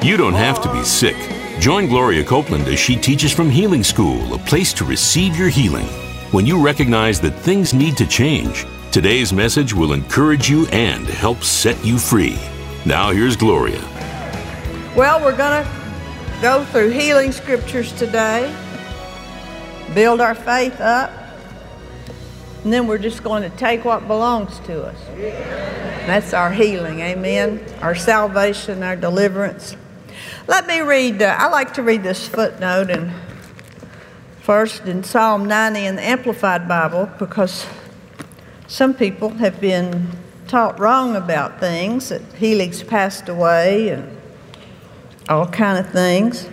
You don't have to be sick. Join Gloria Copeland as she teaches from Healing School, a place to receive your healing. When you recognize that things need to change, today's message will encourage you and help set you free. Now here's Gloria. Well, we're going to go through healing scriptures today, build our faith up, and then we're just going to take what belongs to us. That's our healing, amen? Our salvation, our deliverance. Let me read, I like to read this footnote first in Psalm 90 in the Amplified Bible, because some people have been taught wrong about things, that healing's passed away and all kind of things.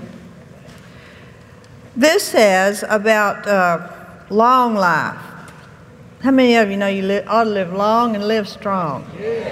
This says about long life. How many of you know you ought to live long and live strong?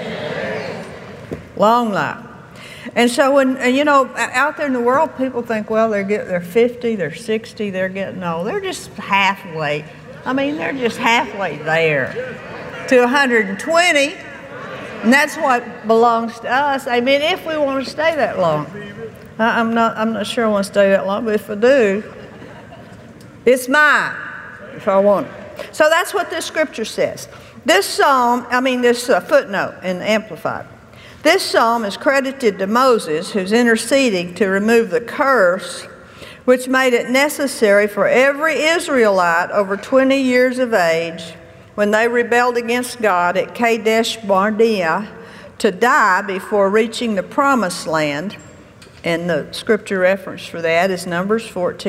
Long life. And so when, out there in the world, people think, well, they're 50, they're 60, they're getting old. They're just halfway. They're just halfway there to 120. And that's what belongs to us. If we want to stay that long. I'm not sure I want to stay that long, but if I do, it's mine if I want it. So that's what this scripture says. This footnote in the Amplified. This psalm is credited to Moses, who's interceding to remove the curse which made it necessary for every Israelite over 20 years of age, when they rebelled against God at Kadesh Barnea, to die before reaching the promised land. And the scripture reference for that is Numbers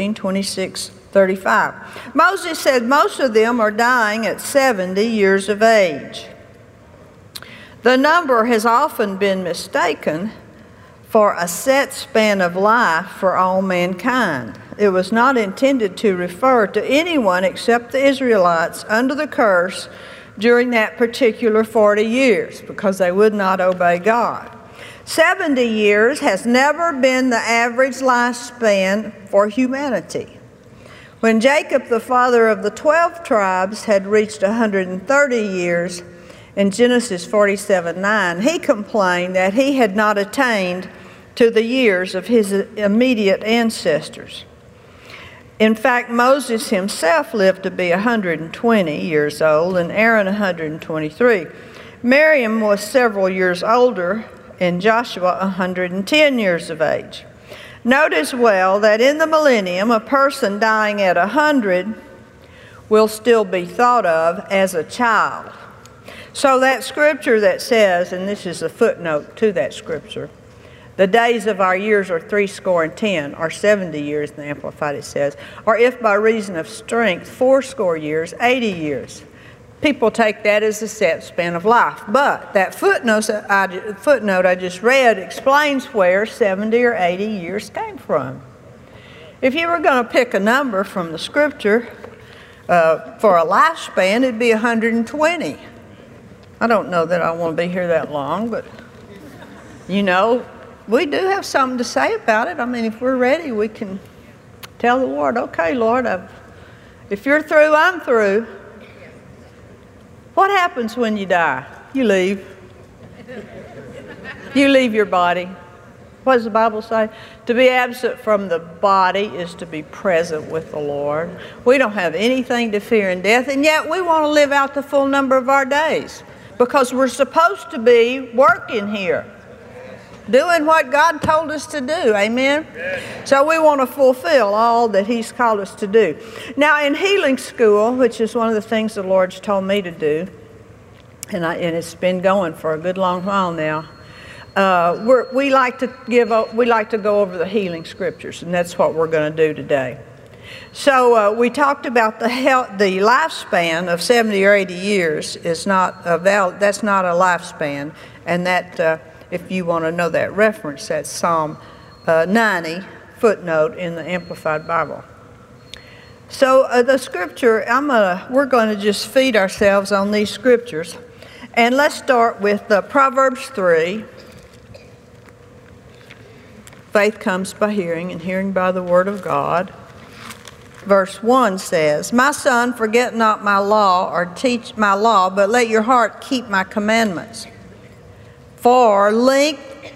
14:26-35. Moses said most of them are dying at 70 years of age. The number has often been mistaken for a set span of life for all mankind. It was not intended to refer to anyone except the Israelites under the curse during that particular 40 years, because they would not obey God. 70 years has never been the average lifespan for humanity. When Jacob, the father of the 12 tribes, had reached 130 years, in Genesis 47:9, he complained that he had not attained to the years of his immediate ancestors. In fact, Moses himself lived to be 120 years old and Aaron 123. Miriam was several years older and Joshua 110 years of age. Note as well that in the millennium, a person dying at 100 will still be thought of as a child. So that scripture that says, and this is a footnote to that scripture, the days of our years are 70, or 70 years in the Amplified it says, or if by reason of strength 80 years, 80 years. People take that as a set span of life. But that footnote I just read explains where 70 or 80 years came from. If you were going to pick a number from the scripture for a lifespan, it'd be 120. I don't know that I want to be here that long, but, we do have something to say about it. If we're ready, we can tell the Lord, okay, Lord, if you're through, I'm through. What happens when you die? You leave. You leave your body. What does the Bible say? To be absent from the body is to be present with the Lord. We don't have anything to fear in death, and yet we want to live out the full number of our days, because we're supposed to be working here, doing what God told us to do, amen? So we want to fulfill all that He's called us to do. Now in Healing School, which is one of the things the Lord's told me to do, and it's been going for a good long while now, we like to go over the healing scriptures, and that's what we're going to do today. So we talked about the lifespan of 70 or 80 years is not that's not a lifespan, and that if you want to know that reference, that's Psalm 90 footnote in the Amplified Bible. So the scripture, we're going to just feed ourselves on these scriptures, and let's start with Proverbs 3. Faith comes by hearing, and hearing by the word of God. Verse 1 says, "My son, forget not my law, or teach my law, but let your heart keep my commandments. For length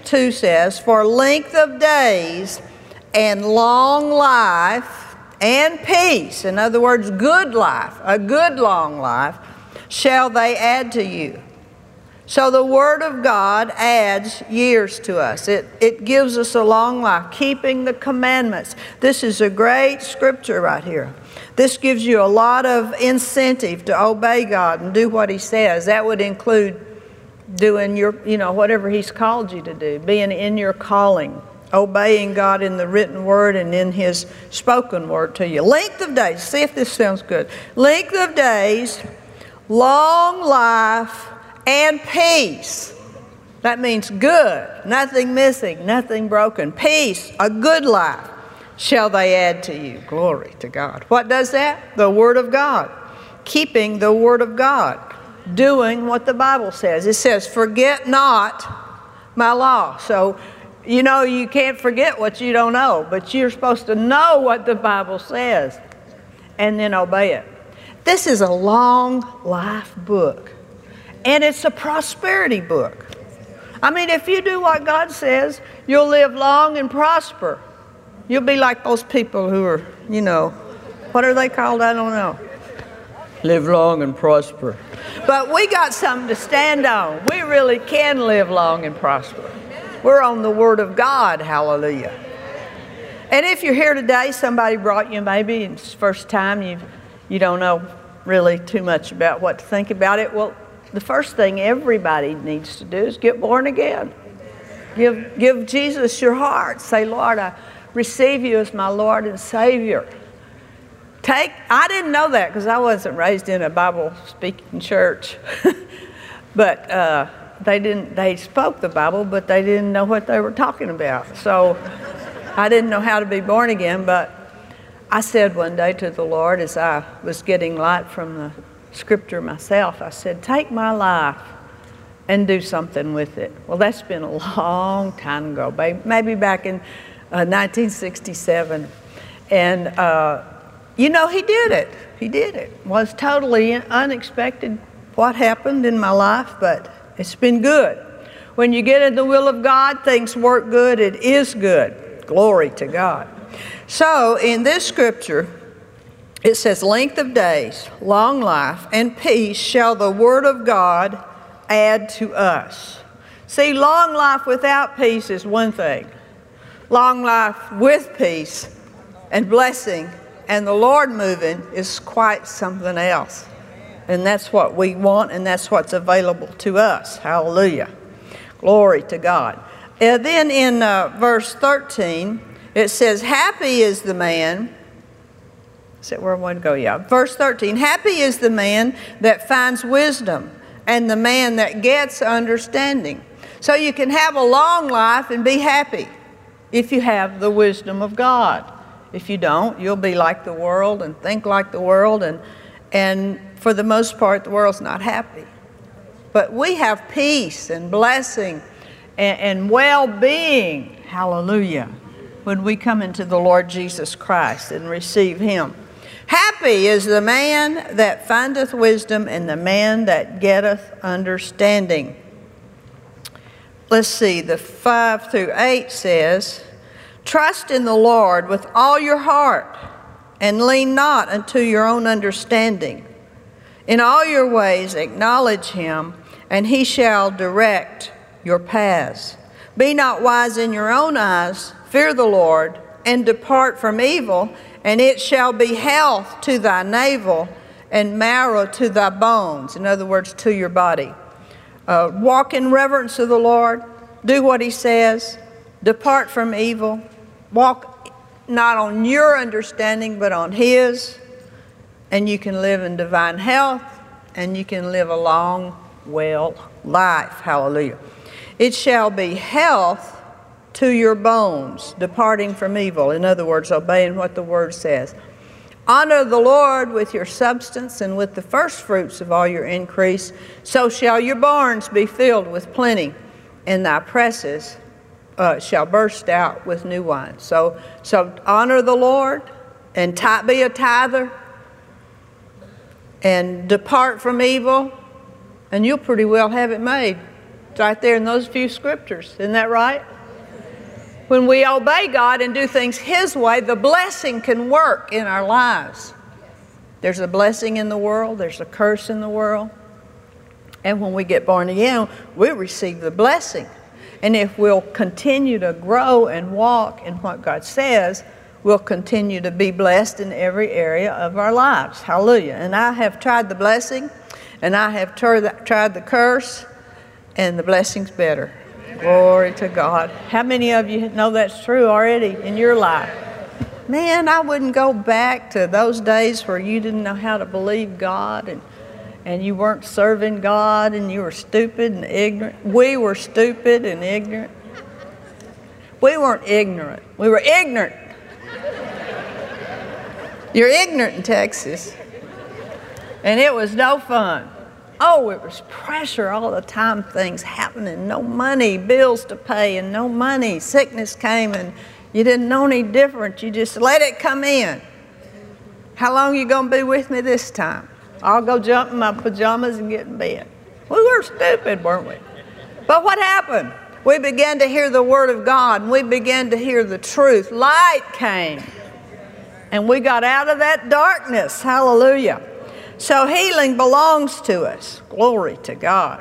2 says, for length of days and long life and peace, in other words, good life, a good long life, shall they add to you. So the Word of God adds years to us. It gives us a long life, keeping the commandments. This is a great scripture right here. This gives you a lot of incentive to obey God and do what He says. That would include doing your, whatever He's called you to do, being in your calling, obeying God in the written word and in His spoken word to you. Length of days, see if this sounds good. Length of days, long life, and peace. That means good, nothing missing, nothing broken. Peace, a good life, shall they add to you. Glory to God. What does that? The Word of God. Keeping the Word of God. Doing what the Bible says. It says, forget not my law. So, you can't forget what you don't know, but you're supposed to know what the Bible says and then obey it. This is a long life book. And it's a prosperity book. I mean, if you do what God says, you'll live long and prosper. You'll be like those people who are, what are they called? I don't know. Live long and prosper. But we got something to stand on. We really can live long and prosper. We're on the Word of God. Hallelujah. And if you're here today, somebody brought you, maybe it's the first time you don't know really too much about what to think about it. Well, the first thing everybody needs to do is get born again. Give Jesus your heart. Say, Lord, I receive you as my Lord and Savior. I didn't know that because I wasn't raised in a Bible-speaking church. But they spoke the Bible, but they didn't know what they were talking about. So I didn't know how to be born again, but I said one day to the Lord as I was getting light from the Scripture myself, I said, take my life and do something with it. Well, that's been a long time ago, maybe back in 1967. And, He did it. He did it. It was totally unexpected what happened in my life, but it's been good. When you get in the will of God, things work good. It is good. Glory to God. So, in this Scripture, it says, length of days, long life, and peace shall the Word of God add to us. See, long life without peace is one thing. Long life with peace and blessing and the Lord moving is quite something else. And that's what we want, and that's what's available to us. Hallelujah. Glory to God. And then in verse 13, it says, happy is the man. Is that where I want to go? Yeah. Verse 13, happy is the man that finds wisdom and the man that gets understanding. So you can have a long life and be happy if you have the wisdom of God. If you don't, you'll be like the world and think like the world, and for the most part, the world's not happy. But we have peace and blessing and well-being, hallelujah, when we come into the Lord Jesus Christ and receive Him. Happy is the man that findeth wisdom and the man that getteth understanding. Let's see, the 5 through 8 says, trust in the Lord with all your heart and lean not unto your own understanding. In all your ways acknowledge Him, and He shall direct your paths. Be not wise in your own eyes, fear the Lord, and depart from evil, and it shall be health to thy navel and marrow to thy bones. In other words, to your body. Walk in reverence of the Lord. Do what He says. Depart from evil. Walk not on your understanding, but on His. And you can live in divine health, and you can live a long, well life. Hallelujah. It shall be health to your bones, departing from evil. In other words, obeying what the Word says. Honor the Lord with your substance and with the first fruits of all your increase. So shall your barns be filled with plenty, and thy presses shall burst out with new wine. So honor the Lord and be a tither and depart from evil, and you'll pretty well have it made. It's right there in those few scriptures. Isn't that right? When we obey God and do things His way, the blessing can work in our lives. There's a blessing in the world. There's a curse in the world. And when we get born again, we receive the blessing. And if we'll continue to grow and walk in what God says, we'll continue to be blessed in every area of our lives. Hallelujah. And I have tried the blessing, and I have tried the curse, and the blessing's better. Glory to God. How many of you know that's true already in your life? Man, I wouldn't go back to those days where you didn't know how to believe God and you weren't serving God and you were stupid and ignorant. We were stupid and ignorant. We weren't ignorant. We were ignorant. You're ignorant in Texas. And it was no fun. Oh, it was pressure all the time, things happening, no money, bills to pay and no money. Sickness came and you didn't know any different. You just let it come in. How long are you going to be with me this time? I'll go jump in my pajamas and get in bed. We were stupid, weren't we? But what happened? We began to hear the Word of God, and we began to hear the truth. Light came, and we got out of that darkness. Hallelujah. So healing belongs to us. Glory to God.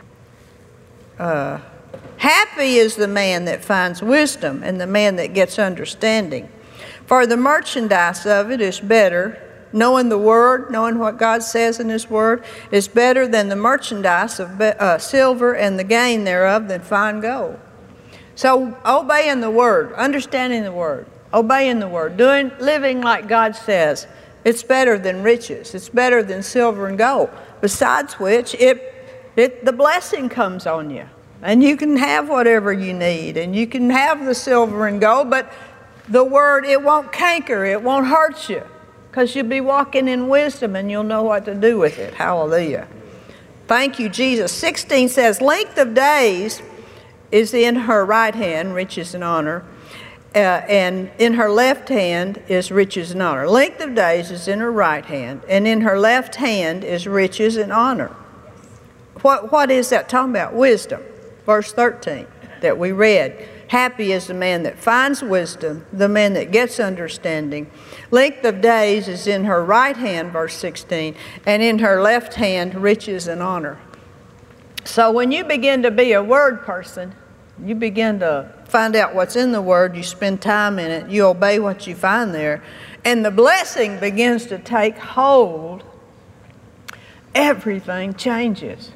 Happy is the man that finds wisdom and the man that gets understanding. For the merchandise of it is better. Knowing the Word, knowing what God says in His Word, is better than the merchandise of silver and the gain thereof than fine gold. So obeying the Word, understanding the Word, obeying the Word, living like God says, it's better than riches. It's better than silver and gold. Besides which, the blessing comes on you. And you can have whatever you need. And you can have the silver and gold. But the Word, it won't canker. It won't hurt you. Because you'll be walking in wisdom and you'll know what to do with it. Hallelujah. Thank you, Jesus. 16 says, length of days is in her right hand, riches and honor. And in her left hand is riches and honor. Length of days is in her right hand, and in her left hand is riches and honor. What is that talking about? Wisdom. Verse 13 that we read. Happy is the man that finds wisdom, the man that gets understanding. Length of days is in her right hand, verse 16, and in her left hand riches and honor. So when you begin to be a word person, you begin to find out what's in the Word, you spend time in it, you obey what you find there, and the blessing begins to take hold, everything changes.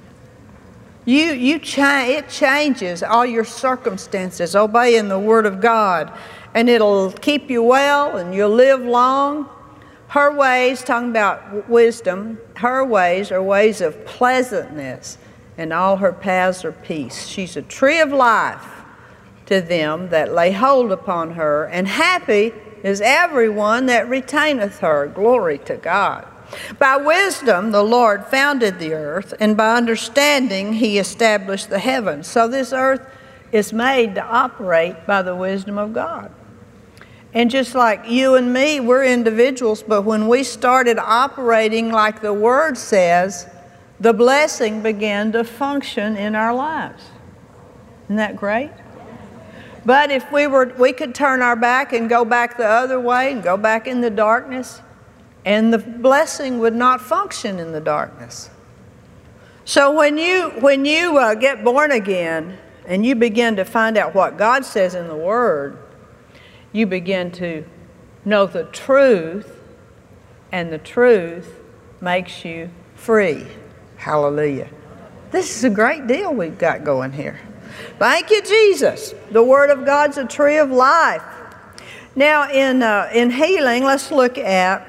It changes all your circumstances, obeying the Word of God, and it'll keep you well and you'll live long. Her ways, talking about wisdom, her ways are ways of pleasantness, and all her paths are peace. She's a tree of life to them that lay hold upon her, and happy is everyone that retaineth her. Glory to God. By wisdom the Lord founded the earth, and by understanding He established the heavens. So this earth is made to operate by the wisdom of God. And just like you and me, we're individuals, but when we started operating like the Word says, the blessing began to function in our lives. Isn't that great? But if we could turn our back and go back the other way and go back in the darkness, and the blessing would not function in the darkness. So when you get born again and you begin to find out what God says in the Word, you begin to know the truth, and the truth makes you free. Hallelujah. This is a great deal we've got going here. Thank you, Jesus. The Word of God's a tree of life. Now, in healing, let's look at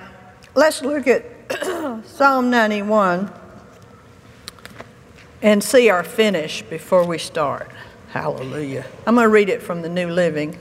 Psalm 91 and see our finish before we start. Hallelujah. I'm going to read it from the New Living.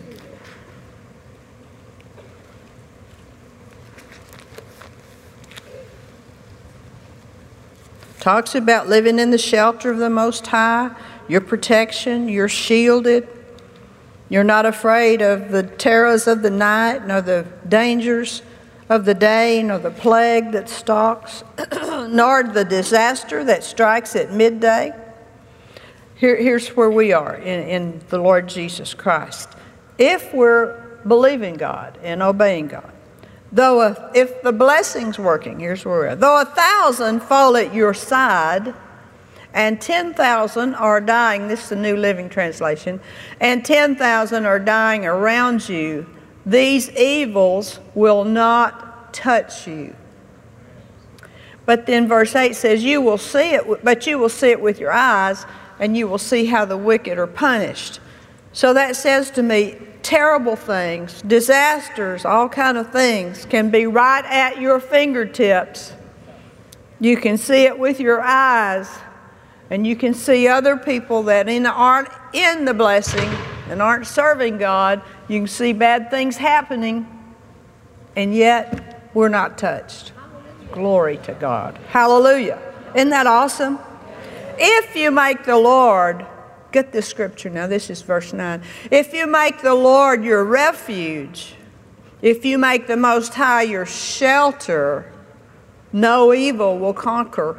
Talks about living in the shelter of the Most High, your protection, you're shielded. You're not afraid of the terrors of the night, nor the dangers of the day, nor the plague that stalks, nor the disaster that strikes at midday. here's where we are in the Lord Jesus Christ. If we're believing God and obeying God, if the blessing's working, here's where we are. Though 1,000 fall at your side and 10,000 are dying, this is the New Living Translation, and 10,000 are dying around you, these evils will not touch you. But then verse 8 says, you will see it, but you will see it with your eyes, and you will see how the wicked are punished. So that says to me, terrible things, disasters, all kind of things can be right at your fingertips. You can see it with your eyes, and you can see other people that aren't in the blessing and aren't serving God. You can see bad things happening, and yet we're not touched. Glory to God. Hallelujah. Isn't that awesome? If you make the Lord, get this scripture now, this is verse 9. If you make the Lord your refuge, if you make the Most High your shelter, no evil will conquer.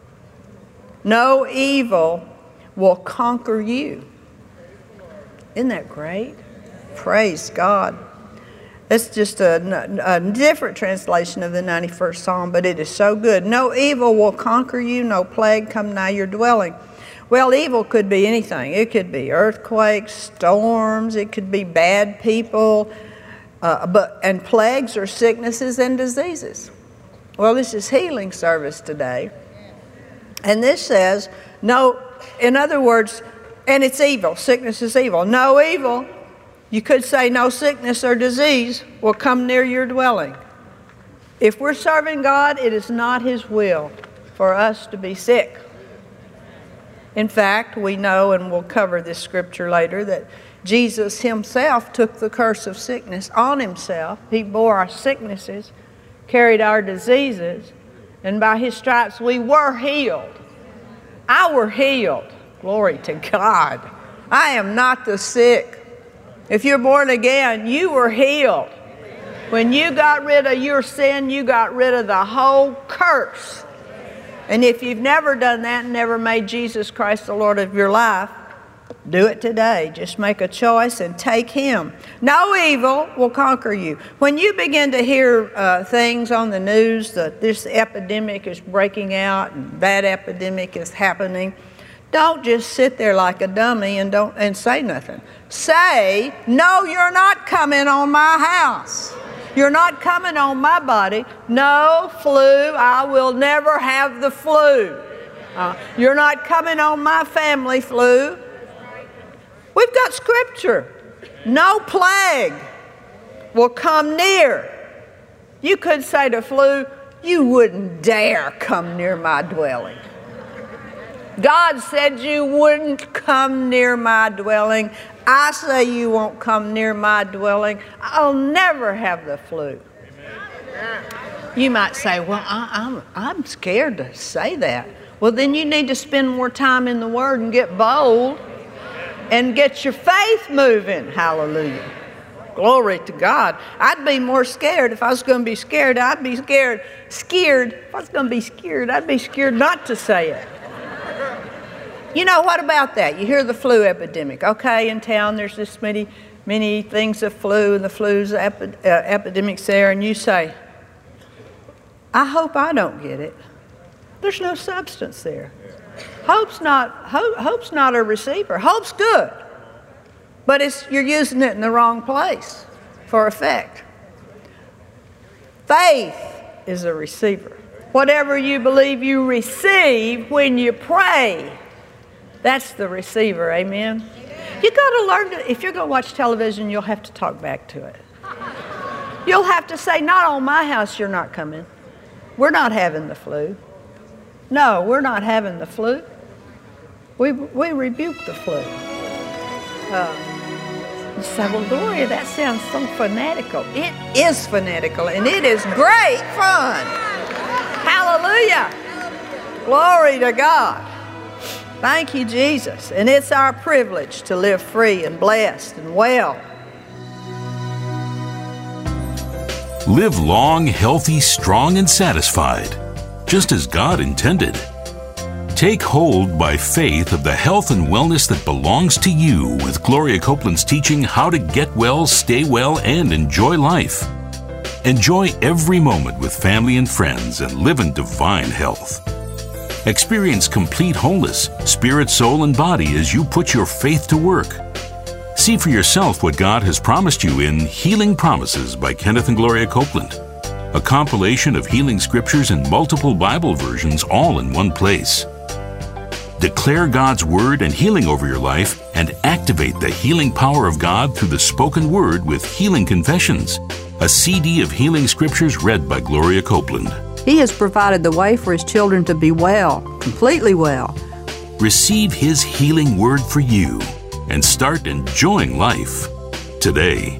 No evil will conquer you. Isn't that great? Praise God. That's just a different translation of the 91st Psalm, but it is so good. No evil will conquer you, no plague come nigh your dwelling. Well, evil could be anything. It could be earthquakes, storms, it could be bad people, and plagues or sicknesses and diseases. Well, this is healing service today. And this says, no, in other words, and it's evil. Sickness is evil. No evil. You could say no sickness or disease will come near your dwelling. If we're serving God, it is not His will for us to be sick. In fact, we know, and we'll cover this scripture later, that Jesus Himself took the curse of sickness on Himself. He bore our sicknesses, carried our diseases, and by His stripes we were healed. I were healed. Glory to God. I am not the sick. If you're born again, you were healed. When you got rid of your sin, you got rid of the whole curse. And if you've never done that and never made Jesus Christ the Lord of your life, do it today. Just make a choice and take Him. No evil will conquer you. When you begin to hear things on the news that this epidemic is breaking out and that epidemic is happening, don't just sit there like a dummy and say nothing. Say, no, you're not coming on my house. You're not coming on my body. No flu. I will never have the flu. You're not coming on my family flu. We've got scripture. No plague will come near. You could say to flu, you wouldn't dare come near my dwelling. God said you wouldn't come near my dwelling. I say you won't come near my dwelling. I'll never have the flu. Amen. You might say, well, I'm scared to say that. Well, then you need to spend more time in the Word and get bold and get your faith moving. Hallelujah. Glory to God. I'd be more scared if I was going to be scared. I'd be scared. If I was going to be scared, I'd be scared not to say it. You know, what about that? You hear the flu epidemic. Okay, in town there's this many things of flu, and the flu's epidemics there, and you say, I hope I don't get it. There's no substance there. Hope's not a receiver. Hope's good, but you're using it in the wrong place for effect. Faith is a receiver. Whatever you believe you receive when you pray, that's the receiver, amen? You got to learn to, if you're going to watch television, you'll have to talk back to it. You'll have to say, not on my house, you're not coming. We're not having the flu. No, we're not having the flu. We rebuke the flu. You say, well, Gloria, that sounds so fanatical. It is fanatical, and it is great fun. Hallelujah. Glory to God. Thank you, Jesus. And it's our privilege to live free and blessed and well. Live long, healthy, strong, and satisfied, just as God intended. Take hold by faith of the health and wellness that belongs to you with Gloria Copeland's teaching how to get well, stay well, and enjoy life. Enjoy every moment with family and friends and live in divine health. Experience complete wholeness, spirit, soul, and body as you put your faith to work. See for yourself what God has promised you in Healing Promises by Kenneth and Gloria Copeland, a compilation of healing scriptures in multiple Bible versions all in one place. Declare God's Word and healing over your life and activate the healing power of God through the spoken word with Healing Confessions, a CD of healing scriptures read by Gloria Copeland. He has provided the way for His children to be well, completely well. Receive His healing word for you and start enjoying life today.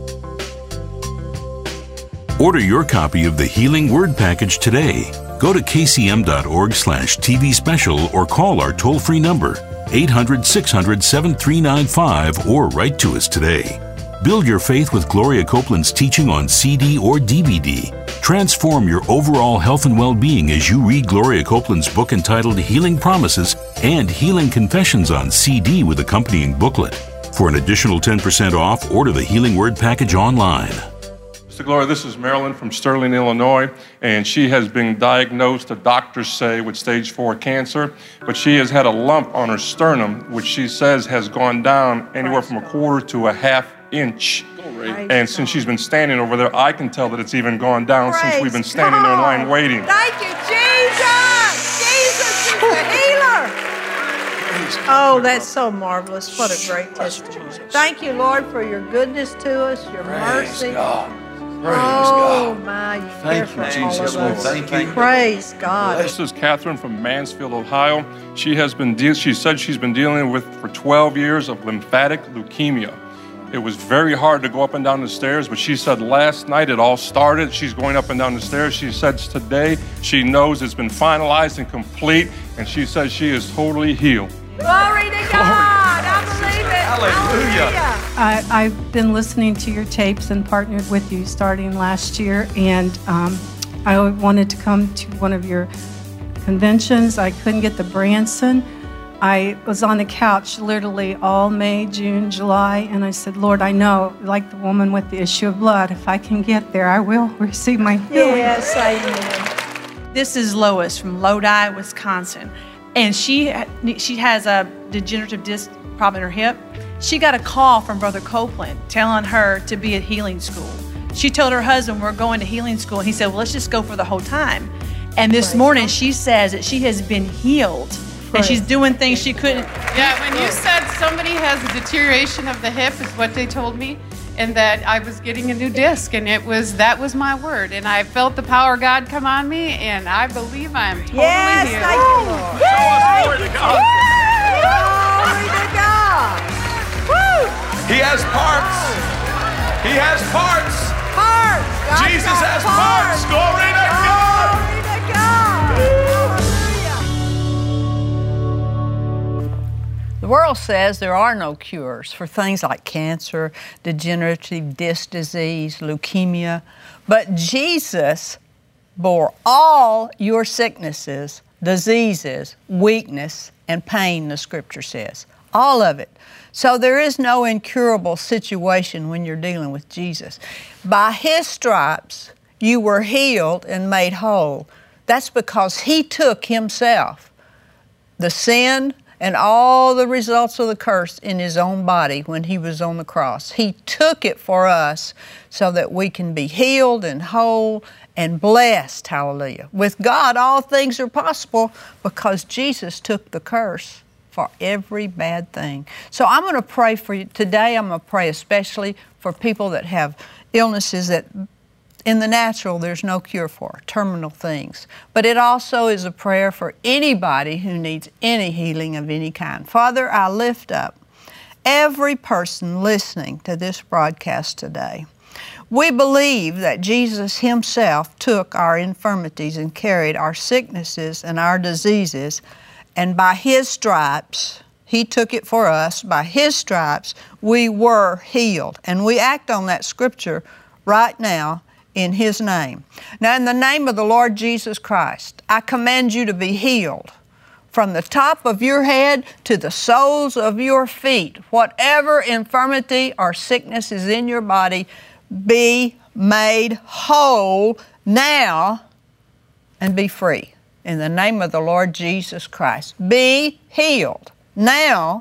Order your copy of the Healing Word Package today. Go to kcm.org/TV special or call our toll-free number, 800-600-7395, or write to us today. Build your faith with Gloria Copeland's teaching on CD or DVD. Transform your overall health and well-being as you read Gloria Copeland's book entitled Healing Promises and Healing Confessions on CD with accompanying booklet. For an additional 10% off, order the Healing Word Package online. Mr. Gloria, this is Marilyn from Sterling, Illinois, and she has been diagnosed, the doctors say, with stage 4 cancer, but she has had a lump on her sternum, which she says has gone down anywhere from 1/4 to 1/2 inch. And since she's been standing over there, I can tell that it's even gone down since we've been standing there in line waiting. Thank you, Jesus! Jesus is the healer! Oh, that's so marvelous. What a great testimony. Thank you, Lord, for your goodness to us, your mercy. Praise Oh, God. my, you Thank care you, for all Jesus. of us. Thank you. Praise God. This is Catherine from Mansfield, Ohio. She said she's been dealing with for 12 years of lymphatic leukemia. It was very hard to go up and down the stairs, but she said last night it all started. She's going up and down the stairs. She said today she knows it's been finalized and complete, and she says she is totally healed. Glory to God. I believe it. Hallelujah. I've been listening to your tapes and partnered with you starting last year, and I wanted to come to one of your conventions. I couldn't get the Branson. I was on the couch literally all May, June, July, and I said, Lord, I know, like the woman with the issue of blood, if I can get there, I will receive my healing. Yes, amen. This is Lois from Lodi, Wisconsin, and she has a degenerative disc problem in her hip. She got a call from Brother Copeland telling her to be at healing school. She told her husband, we're going to healing school, and he said, well, let's just go for the whole time. And this morning, she says that she has been healed, and she's doing things she couldn't. Yeah, when you said somebody has a deterioration of the hip is what they told me, and that I was getting a new disc, and that was my word. And I felt the power of God come on me, and I believe I am totally Yes, healed. thank you, Lord. Glory to God. Glory to God. Woo! He has parts. He has parts. Parts. God's Jesus got has parts. Glory to God. Glory to God. Hallelujah. The world says there are no cures for things like cancer, degenerative disc disease, leukemia, but Jesus bore all your sicknesses, diseases, weakness, and pain, the Scripture says. All of it. So there is no incurable situation when you're dealing with Jesus. By His stripes, you were healed and made whole. That's because He took Himself, the sin and all the results of the curse in His own body when He was on the cross. He took it for us so that we can be healed and whole and blessed, hallelujah. With God, all things are possible because Jesus took the curse for every bad thing. So I'm going to pray for you. Today I'm going to pray especially for people that have illnesses that in the natural there's no cure for, terminal things. But it also is a prayer for anybody who needs any healing of any kind. Father, I lift up every person listening to this broadcast today. We believe that Jesus Himself took our infirmities and carried our sicknesses and our diseases, and by His stripes, He took it for us. By His stripes, we were healed. And we act on that Scripture right now in His name. Now, in the name of the Lord Jesus Christ, I command you to be healed from the top of your head to the soles of your feet. Whatever infirmity or sickness is in your body, be made whole now and be free. In the name of the Lord Jesus Christ. Be healed. Now.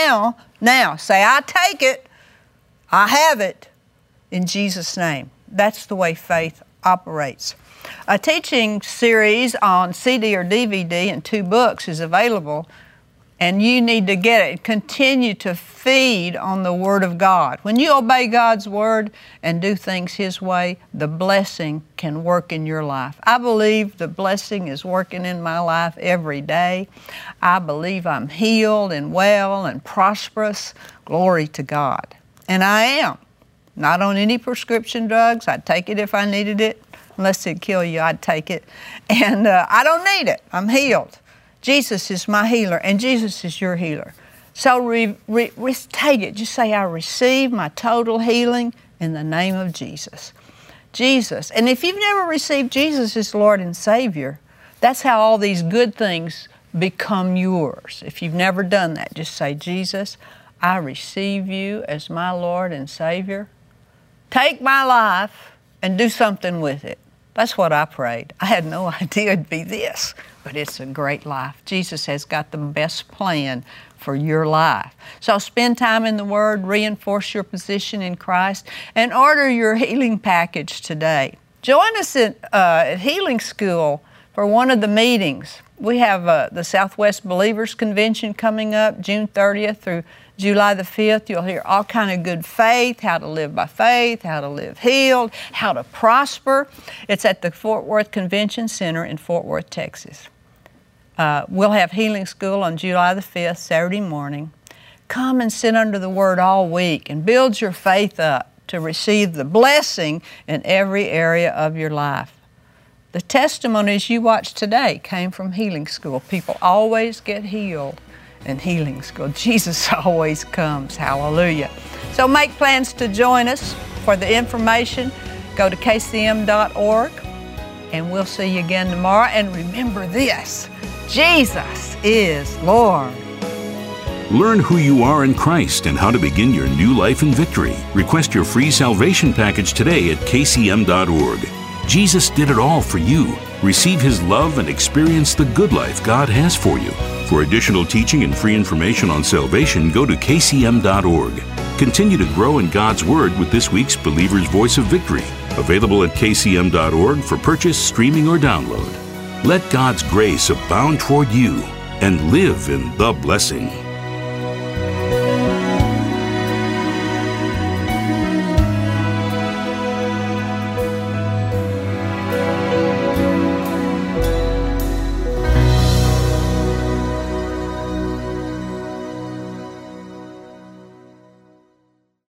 Say, I take it. I have it. In Jesus' name. That's the way faith operates. A teaching series on CD or DVD in 2 books is available, and you need to get it. Continue to feed on the Word of God. When you obey God's Word and do things His way, the blessing can work in your life. I believe the blessing is working in my life every day. I believe I'm healed and well and prosperous. Glory to God. And I am. Not on any prescription drugs. I'd take it if I needed it. Unless it'd kill you, I'd take it. And I don't need it. I'm healed. Jesus is my healer, and Jesus is your healer. So take it. Just say, I receive my total healing in the name of Jesus. Jesus. And if you've never received Jesus as Lord and Savior, that's how all these good things become yours. If you've never done that, just say, Jesus, I receive you as my Lord and Savior. Take my life and do something with it. That's what I prayed. I had no idea it'd be this, but it's a great life. Jesus has got the best plan for your life. So spend time in the Word, reinforce your position in Christ, and order your healing package today. Join us at Healing School for one of the meetings. We have the Southwest Believers Convention coming up June 30th through July the 5th. You'll hear all kind of good faith, how to live by faith, how to live healed, how to prosper. It's at the Fort Worth Convention Center in Fort Worth, Texas. We'll have Healing School on July the 5th, Saturday morning. Come and sit under the Word all week and build your faith up to receive the blessing in every area of your life. The testimonies you watched today came from Healing School. People always get healed in Healing School. Jesus always comes. Hallelujah. So make plans to join us. For the information, go to kcm.org, and we'll see you again tomorrow. And remember this, Jesus is Lord. Learn who you are in Christ and how to begin your new life in victory. Request your free salvation package today at kcm.org. Jesus did it all for you. Receive His love and experience the good life God has for you. For additional teaching and free information on salvation, go to kcm.org. Continue to grow in God's Word with this week's Believer's Voice of Victory, available at kcm.org for purchase, streaming, or download. Let God's grace abound toward you and live in the blessing.